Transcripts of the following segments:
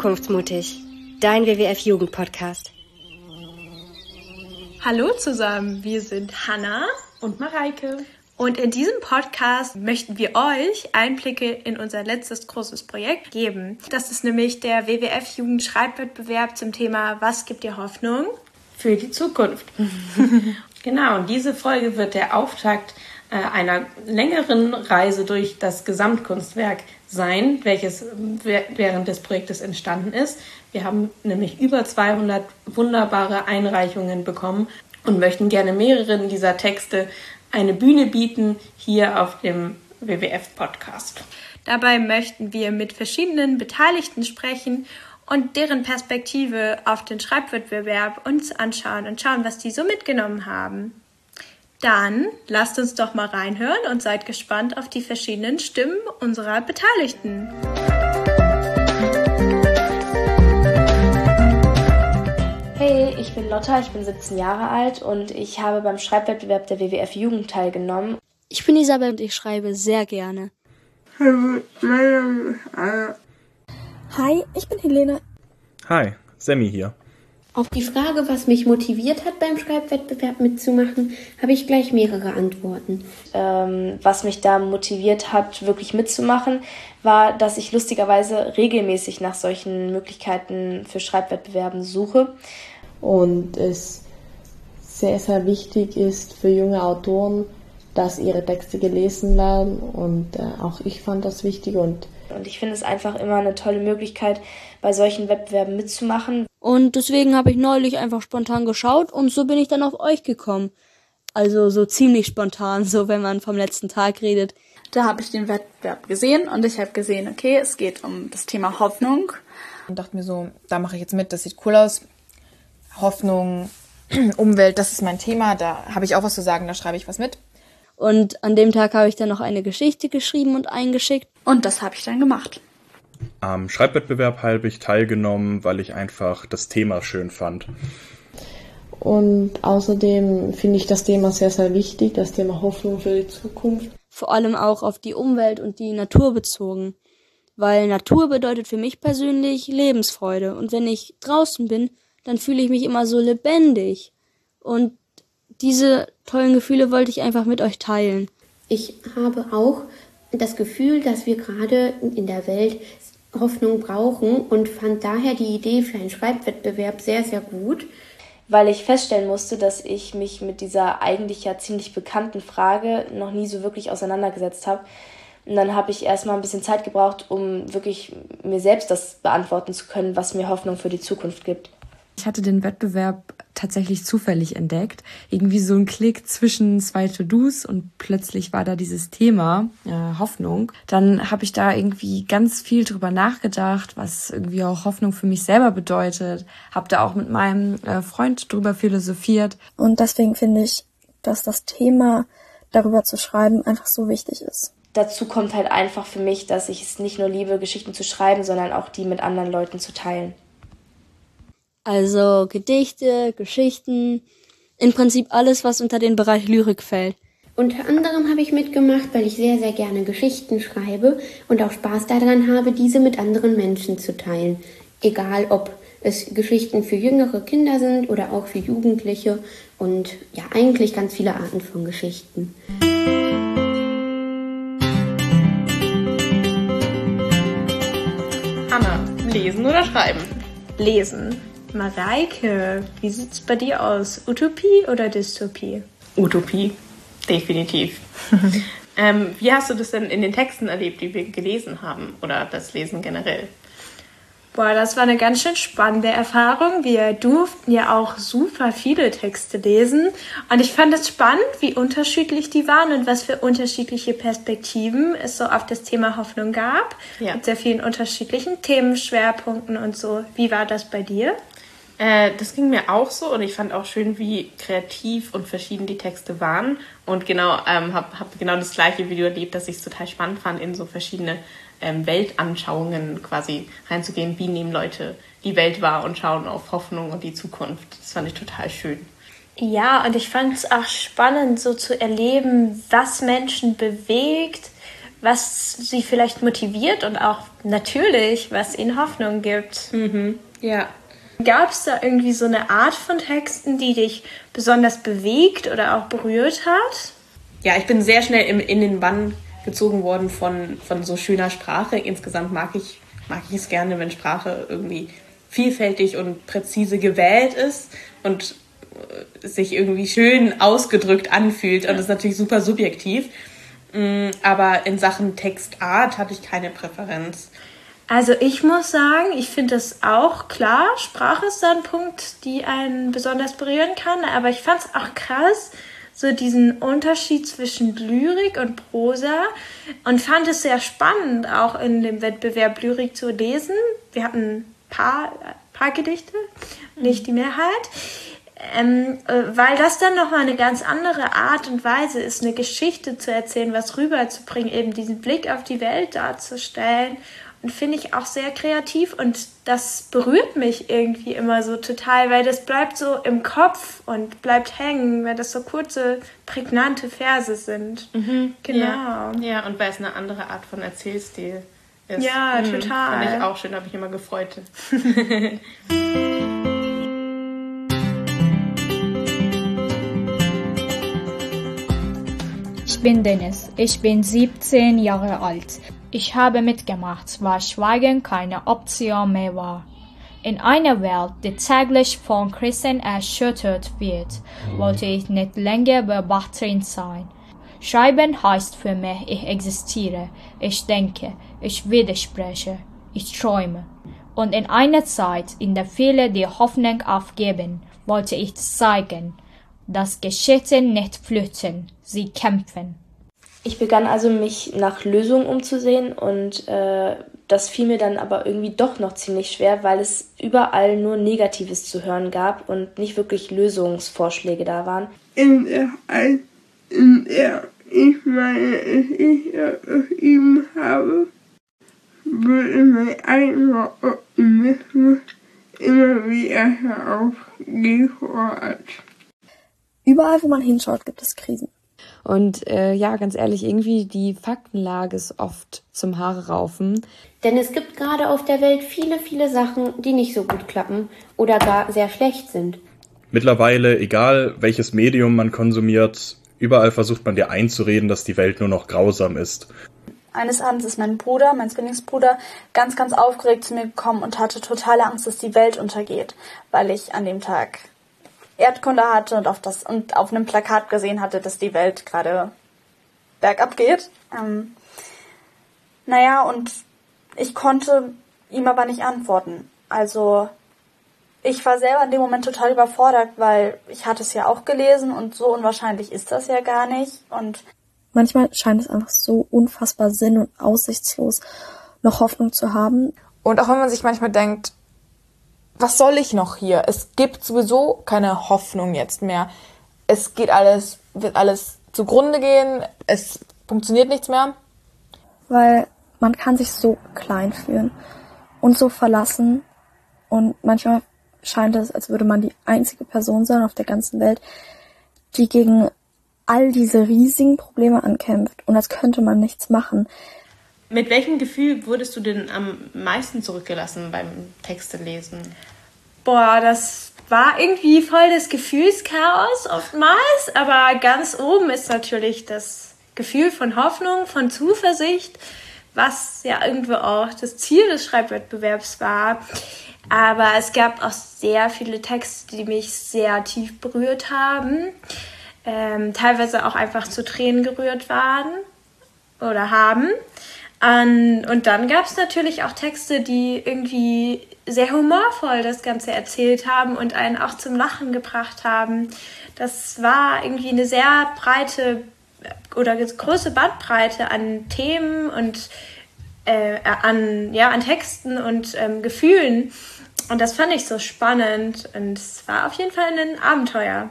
Zukunftsmutig, dein WWF-Jugend-Podcast. Hallo zusammen, wir sind Hannah und Mareike. Und in diesem Podcast möchten wir euch Einblicke in unser letztes großes Projekt geben. Das ist nämlich der WWF-Jugend-Schreibwettbewerb zum Thema Was gibt dir Hoffnung? Für die Zukunft. Genau, diese Folge wird der Auftakt einer längeren Reise durch das Gesamtkunstwerk sein, welches während des Projektes entstanden ist. Wir haben nämlich über 200 wunderbare Einreichungen bekommen und möchten gerne mehreren dieser Texte eine Bühne bieten hier auf dem WWF-Podcast. Dabei möchten wir mit verschiedenen Beteiligten sprechen und deren Perspektive auf den Schreibwettbewerb uns anschauen und schauen, was die so mitgenommen haben. Dann lasst uns doch mal reinhören und seid gespannt auf die verschiedenen Stimmen unserer Beteiligten. Hey, ich bin Lotta, ich bin 17 Jahre alt und ich habe beim Schreibwettbewerb der WWF Jugend teilgenommen. Ich bin Isabel und ich schreibe sehr gerne. Hi, ich bin Helene. Hi, Sammy hier. Auf die Frage, was mich motiviert hat, beim Schreibwettbewerb mitzumachen, habe ich gleich mehrere Antworten. Was mich da motiviert hat, wirklich mitzumachen, war, dass ich lustigerweise regelmäßig nach solchen Möglichkeiten für Schreibwettbewerben suche. Und es sehr, sehr wichtig ist für junge Autoren, dass ihre Texte gelesen werden. Und auch ich fand das wichtig. Und ich finde es einfach immer eine tolle Möglichkeit, bei solchen Wettbewerben mitzumachen. Und deswegen habe ich neulich einfach spontan geschaut und so bin ich dann auf euch gekommen. Also so ziemlich spontan, so wenn man vom letzten Tag redet. Da habe ich den Wettbewerb gesehen und ich habe gesehen, okay, es geht um das Thema Hoffnung. Und dachte mir so, da mache ich jetzt mit, das sieht cool aus. Hoffnung, Umwelt, das ist mein Thema, da habe ich auch was zu sagen, da schreibe ich was mit. Und an dem Tag habe ich dann noch eine Geschichte geschrieben und eingeschickt. Und das habe ich dann gemacht. Am Schreibwettbewerb habe ich teilgenommen, weil ich einfach das Thema schön fand. Und außerdem finde ich das Thema sehr, sehr wichtig, das Thema Hoffnung für die Zukunft. Vor allem auch auf die Umwelt und die Natur bezogen. Weil Natur bedeutet für mich persönlich Lebensfreude. Und wenn ich draußen bin, dann fühle ich mich immer so lebendig. Und diese tollen Gefühle wollte ich einfach mit euch teilen. Ich habe auch das Gefühl, dass wir gerade in der Welt Hoffnung brauchen und fand daher die Idee für einen Schreibwettbewerb sehr, sehr gut. Weil ich feststellen musste, dass ich mich mit dieser eigentlich ja ziemlich bekannten Frage noch nie so wirklich auseinandergesetzt habe. Und dann habe ich erstmal ein bisschen Zeit gebraucht, um wirklich mir selbst das beantworten zu können, was mir Hoffnung für die Zukunft gibt. Ich hatte den Wettbewerb tatsächlich zufällig entdeckt. Irgendwie so ein Klick zwischen zwei To-Dos und plötzlich war da dieses Thema Hoffnung. Dann habe ich da irgendwie ganz viel drüber nachgedacht, was irgendwie auch Hoffnung für mich selber bedeutet. Habe da auch mit meinem Freund drüber philosophiert. Und deswegen finde ich, dass das Thema darüber zu schreiben einfach so wichtig ist. Dazu kommt halt einfach für mich, dass ich es nicht nur liebe, Geschichten zu schreiben, sondern auch die mit anderen Leuten zu teilen. Also Gedichte, Geschichten, im Prinzip alles, was unter den Bereich Lyrik fällt. Unter anderem habe ich mitgemacht, weil ich sehr, sehr gerne Geschichten schreibe und auch Spaß daran habe, diese mit anderen Menschen zu teilen. Egal, ob es Geschichten für jüngere Kinder sind oder auch für Jugendliche und ja, eigentlich ganz viele Arten von Geschichten. Anna, lesen oder schreiben? Lesen. Mareike, wie sieht's bei dir aus? Utopie oder Dystopie? Utopie, definitiv. Wie hast du das denn in den Texten erlebt, die wir gelesen haben? Oder das Lesen generell? Boah, das war eine ganz schön spannende Erfahrung. Wir durften ja auch super viele Texte lesen. Und ich fand es spannend, wie unterschiedlich die waren und was für unterschiedliche Perspektiven es so auf das Thema Hoffnung gab. Ja. Mit sehr vielen unterschiedlichen Themenschwerpunkten und so. Wie war das bei dir? Das ging mir auch so und ich fand auch schön, wie kreativ und verschieden die Texte waren. Und genau, hab genau das gleiche Video erlebt, dass ich es total spannend fand, in so verschiedene Weltanschauungen quasi reinzugehen. Wie nehmen Leute die Welt wahr und schauen auf Hoffnung und die Zukunft. Das fand ich total schön. Ja, und ich fand es auch spannend, so zu erleben, was Menschen bewegt, was sie vielleicht motiviert und auch natürlich, was ihnen Hoffnung gibt. Ja. Gab es da irgendwie so eine Art von Texten, die dich besonders bewegt oder auch berührt hat? Ja, ich bin sehr schnell in den Bann gezogen worden von so schöner Sprache. Insgesamt mag ich es gerne, wenn Sprache irgendwie vielfältig und präzise gewählt ist und sich irgendwie schön ausgedrückt anfühlt. Und das ist natürlich super subjektiv. Aber in Sachen Textart hatte ich keine Präferenz. Also ich muss sagen, ich finde das auch klar. Sprache ist da ein Punkt, die einen besonders berühren kann. Aber ich fand es auch krass, so diesen Unterschied zwischen Lyrik und Prosa. Und fand es sehr spannend, auch in dem Wettbewerb Lyrik zu lesen. Wir hatten ein paar Gedichte, nicht die Mehrheit. Weil das dann nochmal eine ganz andere Art und Weise ist, eine Geschichte zu erzählen, was rüberzubringen, eben diesen Blick auf die Welt darzustellen. Und finde ich auch sehr kreativ und das berührt mich irgendwie immer so total, weil das bleibt so im Kopf und bleibt hängen, weil das so kurze, prägnante Verse sind. Genau. Ja, und weil es eine andere Art von Erzählstil ist. Ja, total. Fand ich auch schön, habe ich immer gefreut. Ich bin Dennis, ich bin 17 Jahre alt. Ich habe mitgemacht, weil Schweigen keine Option mehr war. In einer Welt, die täglich von Krisen erschüttert wird, wollte ich nicht länger Beobachterin sein. Schreiben heißt für mich, ich existiere, ich denke, ich widerspreche, ich träume. Und in einer Zeit, in der viele die Hoffnung aufgeben, wollte ich zeigen, dass Geschichten nicht flüchten, sie kämpfen. Ich begann also, mich nach Lösungen umzusehen und das fiel mir dann aber irgendwie doch noch ziemlich schwer, weil es überall nur Negatives zu hören gab und nicht wirklich Lösungsvorschläge da waren. In der Zeit, in der ich meine Geschichte geschrieben habe, wurde mein eigener Optimismus immer wieder herausgefordert. Überall, wo man hinschaut, gibt es Krisen. Und ja, ganz ehrlich, irgendwie die Faktenlage ist oft zum Haare raufen. Denn es gibt gerade auf der Welt viele, viele Sachen, die nicht so gut klappen oder gar sehr schlecht sind. Mittlerweile, egal welches Medium man konsumiert, überall versucht man dir einzureden, dass die Welt nur noch grausam ist. Eines Abends ist mein Zwillingsbruder, ganz, ganz aufgeregt zu mir gekommen und hatte totale Angst, dass die Welt untergeht, weil ich an dem Tag Erdkunde hatte und auf einem Plakat gesehen hatte, dass die Welt gerade bergab geht. Und ich konnte ihm aber nicht antworten. Also ich war selber in dem Moment total überfordert, weil ich hatte es ja auch gelesen und so unwahrscheinlich ist das ja gar nicht. Und manchmal scheint es einfach so unfassbar sinn- und aussichtslos, noch Hoffnung zu haben. Und auch wenn man sich manchmal denkt, was soll ich noch hier? Es gibt sowieso keine Hoffnung jetzt mehr. Wird alles zugrunde gehen. Es funktioniert nichts mehr. Weil man kann sich so klein fühlen und so verlassen. Und manchmal scheint es, als würde man die einzige Person sein auf der ganzen Welt, die gegen all diese riesigen Probleme ankämpft. Und als könnte man nichts machen. Mit welchem Gefühl wurdest du denn am meisten zurückgelassen beim Textelesen? Boah, das war irgendwie voll das Gefühlschaos oftmals, aber ganz oben ist natürlich das Gefühl von Hoffnung, von Zuversicht, was ja irgendwo auch das Ziel des Schreibwettbewerbs war. Aber es gab auch sehr viele Texte, die mich sehr tief berührt haben, teilweise auch einfach zu Tränen gerührt waren oder haben. Und dann gab es natürlich auch Texte, die irgendwie sehr humorvoll das Ganze erzählt haben und einen auch zum Lachen gebracht haben. Das war irgendwie eine sehr breite oder große Bandbreite an Themen und an Texten und Gefühlen. Und das fand ich so spannend und es war auf jeden Fall ein Abenteuer.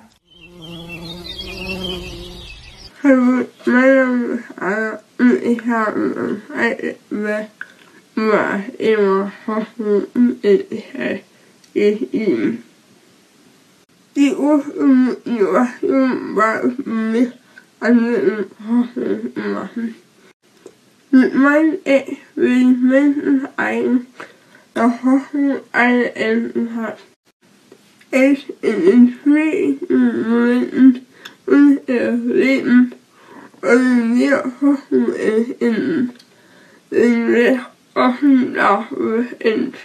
Ich habe war immer Hoffnung und Ehrlichkeit geschrieben. Die Ursprungsmotivation war für mich, andere Hoffnung zu machen. mit meinen Experimenten ein, dass Hoffnung alle Enden hat. Es in den schwierigen Momenten unseres Lebens wollen wir Hoffnung empfinden, wenn wir offen dafür sind.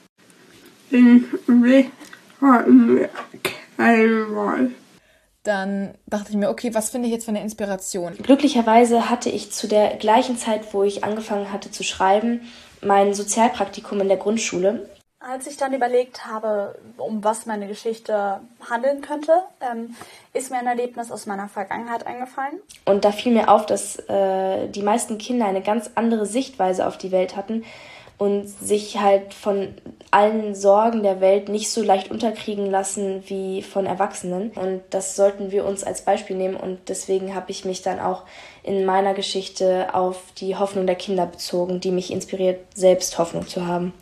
Den Weg haben wir keine Wahl. Dann dachte ich mir, okay, was finde ich jetzt für eine Inspiration? Glücklicherweise hatte ich zu der gleichen Zeit, wo ich angefangen hatte zu schreiben, mein Sozialpraktikum in der Grundschule. Als ich dann überlegt habe, um was meine Geschichte handeln könnte, ist mir ein Erlebnis aus meiner Vergangenheit eingefallen. Und da fiel mir auf, dass die meisten Kinder eine ganz andere Sichtweise auf die Welt hatten und sich halt von allen Sorgen der Welt nicht so leicht unterkriegen lassen wie von Erwachsenen. Und das sollten wir uns als Beispiel nehmen. Und deswegen habe ich mich dann auch in meiner Geschichte auf die Hoffnung der Kinder bezogen, die mich inspiriert, selbst Hoffnung zu haben.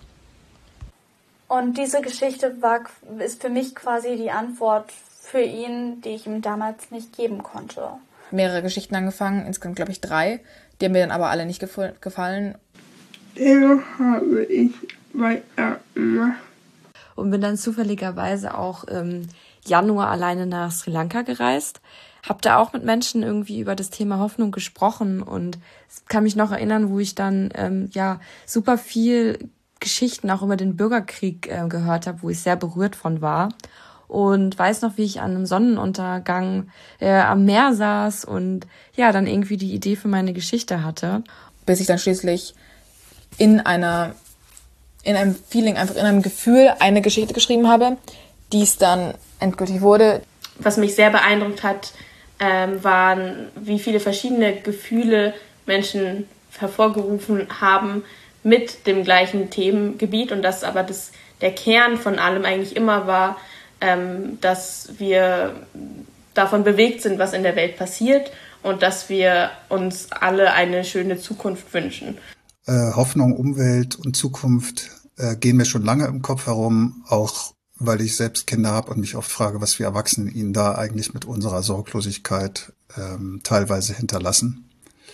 Und diese Geschichte ist für mich quasi die Antwort für ihn, die ich ihm damals nicht geben konnte. Mehrere Geschichten angefangen, insgesamt glaube ich 3. Die haben mir dann aber alle nicht gefallen. Dennoch habe ich weitergemacht. Und bin dann zufälligerweise auch im Januar alleine nach Sri Lanka gereist. Hab da auch mit Menschen irgendwie über das Thema Hoffnung gesprochen und kann mich noch erinnern, wo ich dann super viel Geschichten auch über den Bürgerkrieg gehört habe, wo ich sehr berührt von war. Und weiß noch, wie ich an einem Sonnenuntergang am Meer saß und ja, dann irgendwie die Idee für meine Geschichte hatte. Bis ich dann schließlich in einem Feeling, einfach in einem Gefühl eine Geschichte geschrieben habe, die es dann endgültig wurde. Was mich sehr beeindruckt hat, waren, wie viele verschiedene Gefühle Menschen hervorgerufen haben mit dem gleichen Themengebiet und dass aber der Kern von allem eigentlich immer war, dass wir davon bewegt sind, was in der Welt passiert und dass wir uns alle eine schöne Zukunft wünschen. Hoffnung, Umwelt und Zukunft gehen mir schon lange im Kopf herum, auch weil ich selbst Kinder habe und mich oft frage, was wir Erwachsenen ihnen da eigentlich mit unserer Sorglosigkeit teilweise hinterlassen.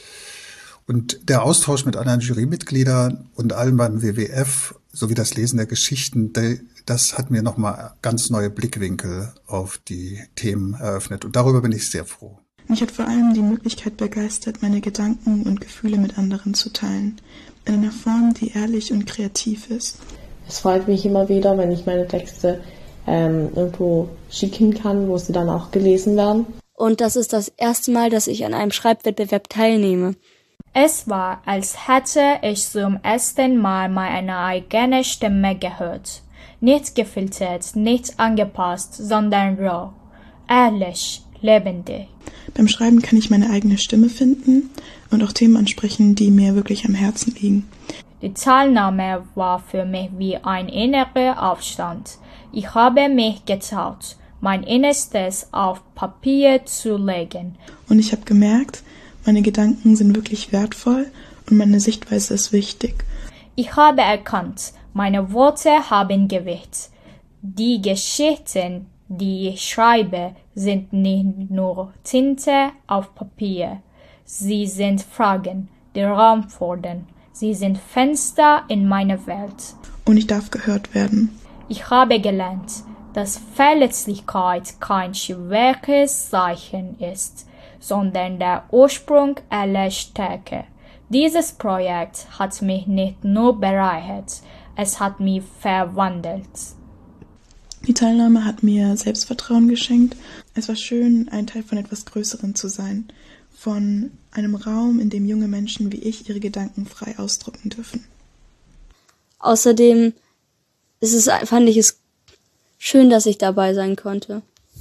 Und der Austausch mit anderen Jurymitgliedern und allen beim WWF sowie das Lesen der Geschichten, das hat mir nochmal ganz neue Blickwinkel auf die Themen eröffnet. Und darüber bin ich sehr froh. Mich hat vor allem die Möglichkeit begeistert, meine Gedanken und Gefühle mit anderen zu teilen. In einer Form, die ehrlich und kreativ ist. Es freut mich immer wieder, wenn ich meine Texte irgendwo schicken kann, wo sie dann auch gelesen werden. Und das ist das erste Mal, dass ich an einem Schreibwettbewerb teilnehme. Es war, als hätte ich zum ersten Mal meine eigene Stimme gehört. Nicht gefiltert, nicht angepasst, sondern roh, ehrlich, lebendig. Beim Schreiben kann ich meine eigene Stimme finden und auch Themen ansprechen, die mir wirklich am Herzen liegen. Die Teilnahme war für mich wie ein innerer Aufstand. Ich habe mich getraut, mein Innerstes auf Papier zu legen. Und ich habe gemerkt, meine Gedanken sind wirklich wertvoll und meine Sichtweise ist wichtig. Ich habe erkannt, meine Worte haben Gewicht. Die Geschichten, die ich schreibe, sind nicht nur Tinte auf Papier. Sie sind Fragen, die Raum fordern. Sie sind Fenster in meine Welt. Und ich darf gehört werden. Ich habe gelernt, dass Verletzlichkeit kein schwaches Zeichen ist, sondern der Ursprung aller Stärke. Dieses Projekt hat mich nicht nur bereichert, es hat mich verwandelt. Die Teilnahme hat mir Selbstvertrauen geschenkt. Es war schön, ein Teil von etwas Größerem zu sein. Von einem Raum, in dem junge Menschen wie ich ihre Gedanken frei ausdrücken dürfen. Außerdem fand ich es schön, dass ich dabei sein konnte.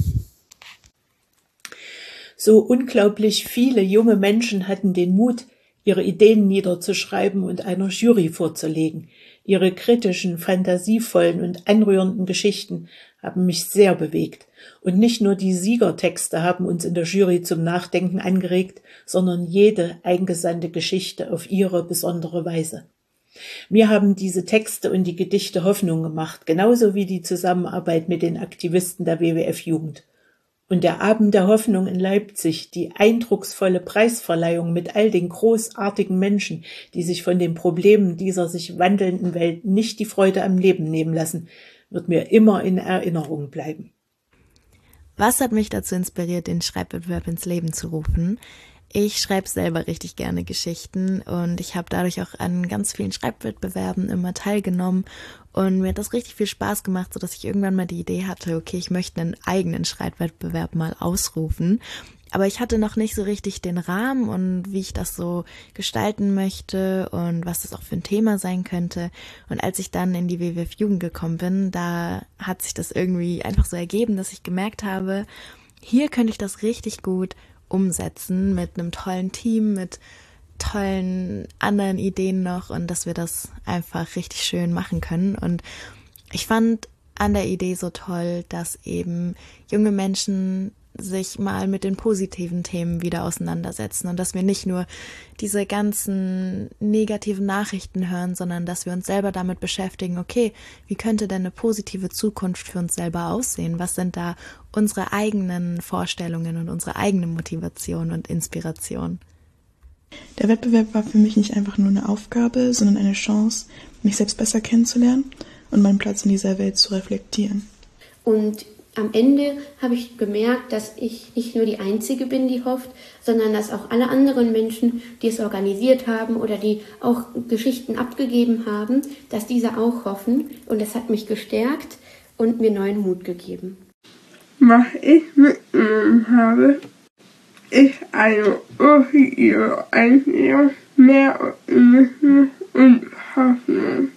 So unglaublich viele junge Menschen hatten den Mut, ihre Ideen niederzuschreiben und einer Jury vorzulegen. Ihre kritischen, fantasievollen und anrührenden Geschichten haben mich sehr bewegt. Und nicht nur die Siegertexte haben uns in der Jury zum Nachdenken angeregt, sondern jede eingesandte Geschichte auf ihre besondere Weise. Mir haben diese Texte und die Gedichte Hoffnung gemacht, genauso wie die Zusammenarbeit mit den Aktivisten der WWF Jugend. Und der Abend der Hoffnung in Leipzig, die eindrucksvolle Preisverleihung mit all den großartigen Menschen, die sich von den Problemen dieser sich wandelnden Welt nicht die Freude am Leben nehmen lassen, wird mir immer in Erinnerung bleiben. Was hat mich dazu inspiriert, den Schreibwettbewerb ins Leben zu rufen? Ich schreibe selber richtig gerne Geschichten und ich habe dadurch auch an ganz vielen Schreibwettbewerben immer teilgenommen und mir hat das richtig viel Spaß gemacht, sodass ich irgendwann mal die Idee hatte, okay, ich möchte einen eigenen Schreibwettbewerb mal ausrufen. Aber ich hatte noch nicht so richtig den Rahmen und wie ich das so gestalten möchte und was das auch für ein Thema sein könnte. Und als ich dann in die WWF Jugend gekommen bin, da hat sich das irgendwie einfach so ergeben, dass ich gemerkt habe, hier könnte ich das richtig gut umsetzen mit einem tollen Team, mit tollen anderen Ideen noch und dass wir das einfach richtig schön machen können. Und ich fand an der Idee so toll, dass eben junge Menschen sich mal mit den positiven Themen wieder auseinandersetzen und dass wir nicht nur diese ganzen negativen Nachrichten hören, sondern dass wir uns selber damit beschäftigen, okay, wie könnte denn eine positive Zukunft für uns selber aussehen? Was sind da unsere eigenen Vorstellungen und unsere eigene Motivation und Inspiration? Der Wettbewerb war für mich nicht einfach nur eine Aufgabe, sondern eine Chance, mich selbst besser kennenzulernen und meinen Platz in dieser Welt zu reflektieren. Und am Ende habe ich gemerkt, dass ich nicht nur die Einzige bin, die hofft, sondern dass auch alle anderen Menschen, die es organisiert haben oder die auch Geschichten abgegeben haben, dass diese auch hoffen. Und das hat mich gestärkt und mir neuen Mut gegeben. Was ich mitgenommen habe, ist eine positive Einstellung, mehr Optimismus und Hoffnung.